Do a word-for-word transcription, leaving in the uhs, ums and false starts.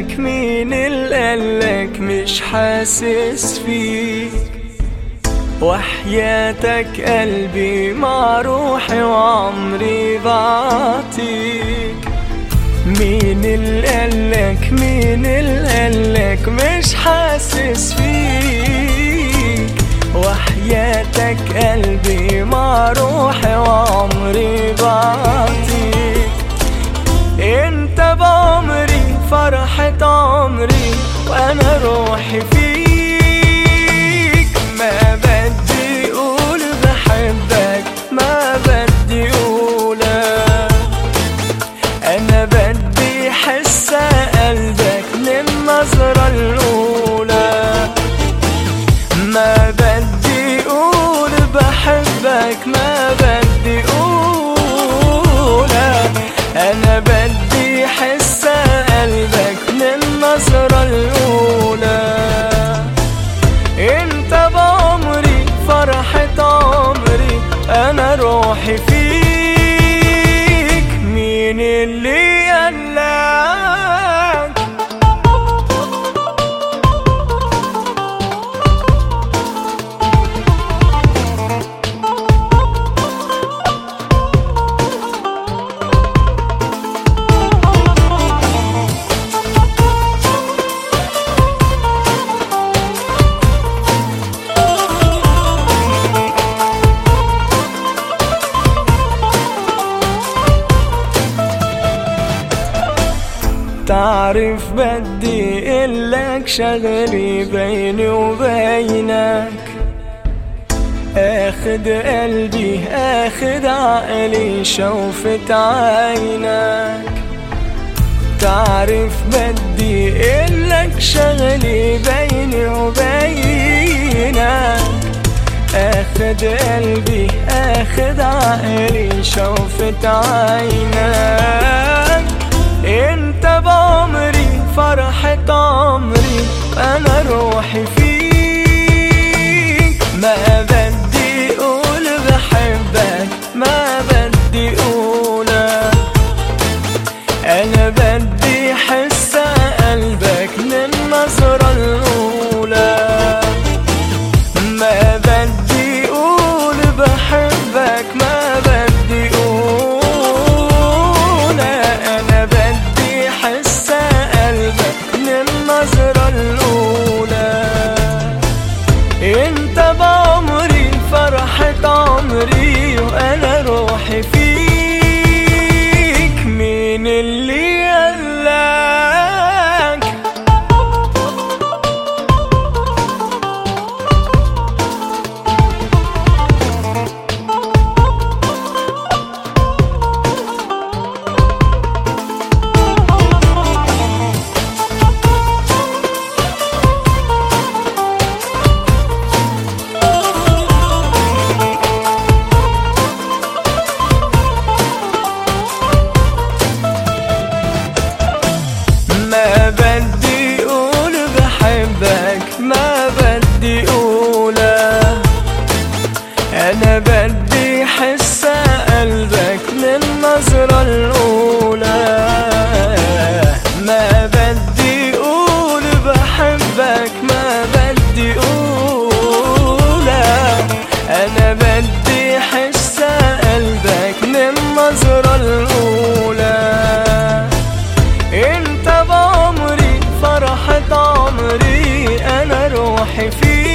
قالك؟ مين اللي قالك مش حاسس فيك؟ وحياتك قلبي مع روحي وعمري بعطيك. مين اللي قالك؟ مين اللي قالك مش حاسس فيك؟ وحياتك قلبي مع روحي وعمري بعطيك. انت بعمري فرحة عمري وانا روحي فيك. ما بدي اقول بحبك، ما بدي اقولها، انا بدي حس قلبك للنظرة الاولى. ما بدي اقول بحبك، ما بدي اقولها، انا بدي حس قلبك للنظرة الاولى. انت بعمري فرحة عمري انا روحي فيك. مين اللي قالك؟ تعرف بدي قلك شغلي بيني وبينك، اخد قلبي اخد عقلي شوفة عينك. تعرف بدي قلك شغلي بيني وبينك، اخد قلبي اخد عقلي شوفة عينك. انت بعمري فرحة عمري انا روحي فيك. ما بدي اقول بحبك، ما بدي اقولها، انا بدي حس قلبك للنظرة الاولى. ما بدي اقول بحبك، ما بدي اقولها، انا بدي حس قلبك للنظرة الاولى. انت بعمري فرحة عمري وانا روحي فيك. مين اللي قالك؟ ما بدي اقول بحبك، ما بدي اقولها، انا بدي حس قلبك للنظرة الاولى. ما بدي اقول بحبك، ما بدي اقولها، انا بدي حس قلبك للنظرة الاولى. انت بعمري فرحة عمري انا روحي فيك.